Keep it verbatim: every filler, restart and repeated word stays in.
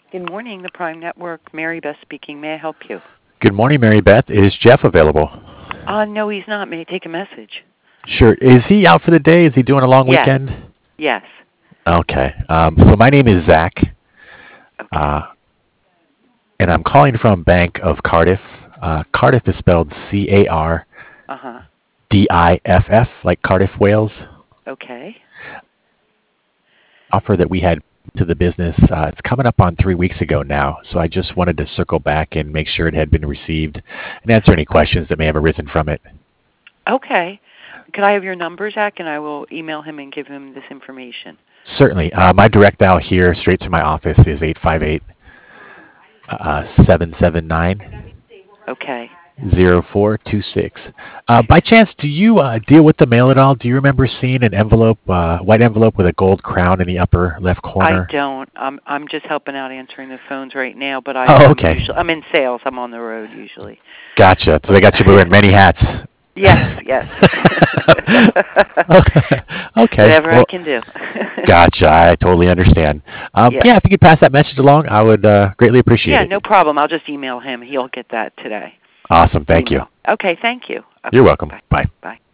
Good morning, the Prime Network. Mary Beth speaking. May I help you? Good morning, Mary Beth. Is Jeff available? Uh, no, he's not. May I take a message? Sure. Is he out for the day? Is he doing a long Yes. weekend? Yes. Okay. Um, so my name is Zach, uh, Okay. and I'm calling from Bank of Cardiff. Uh, Cardiff is spelled C A R Uh-huh. D I F F, like Cardiff, Wales. Okay. Offer that we had to the business. Uh, it's coming up on three weeks ago now, so I just wanted to circle back and make sure it had been received and answer any questions that may have arisen from it. Okay. Could I have your number, Zach, and I will email him and give him this information? Certainly. Uh, my direct dial here, straight to my office, is eight five eight, seven seven nine, Okay. zero four two six. Uh, by chance, do you uh, deal with the mail at all? Do you remember seeing an envelope, uh, white envelope with a gold crown in the upper left I corner? don't. I'm I'm just helping out answering the phones right now, but I Oh, am okay. usually I'm in sales. I'm on the road usually. Gotcha. So they got you wearing many hats. Yes, yes. Okay. Whatever I Well, can do. gotcha. I totally understand. Um, Yes. yeah, if you could pass that message along, I would uh, greatly appreciate Yeah, it. no problem. I'll just email him. He'll get that today. Awesome. Thank you. Email. Okay, thank you. You're Okay, welcome. bye. Bye. Bye.